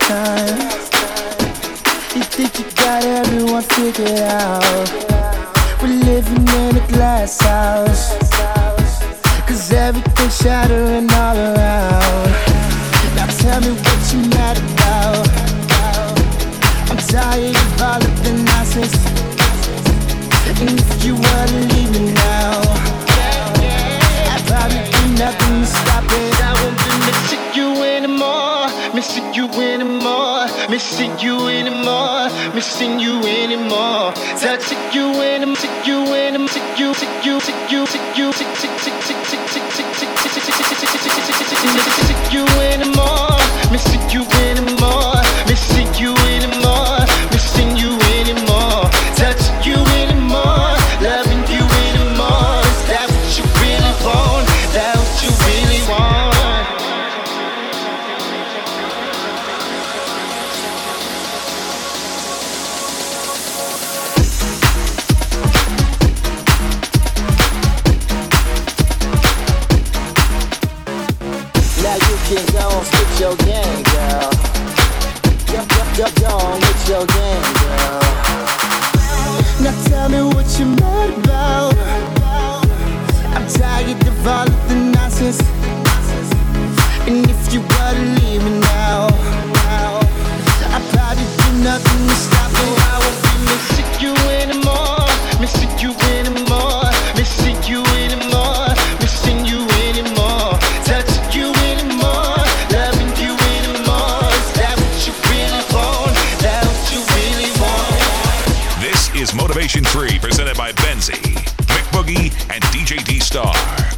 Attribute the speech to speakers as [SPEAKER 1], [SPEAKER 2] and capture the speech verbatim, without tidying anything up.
[SPEAKER 1] time. You think you got everyone figured out. We're living in a glass house, cause everything's shattering all around. Now tell me what you mad about. I'm tired of all of the nonsense. And if you were to leave me now, I'd probably do nothing to stop it. I won't be missing you anymore, missing you anymore, missing you anymore, missing you anymore, touching you anymore, missing you anymore, missing you, missing you, missing you, missing you, missing you anymore, missing you anymore, missing you anymore, missing you anymore, touching you anymore, loving you anymore. Is that what you really want? That what you really want? Now you can go and spit your game, girl. Go, go, go, go on with your game, girl. Now tell me what you're mad about. I'm tired of all of the nonsense. And if you were to leave me now, I'd probably do nothing to stop it. I won't be missing you anymore, missing you anymore, missing you anymore, missing you anymore, touching you anymore, loving you anymore. Is that what you really want? That what you really want?
[SPEAKER 2] This is Motivation three, presented by Benzie, Mick Boogie, and D J D-Star.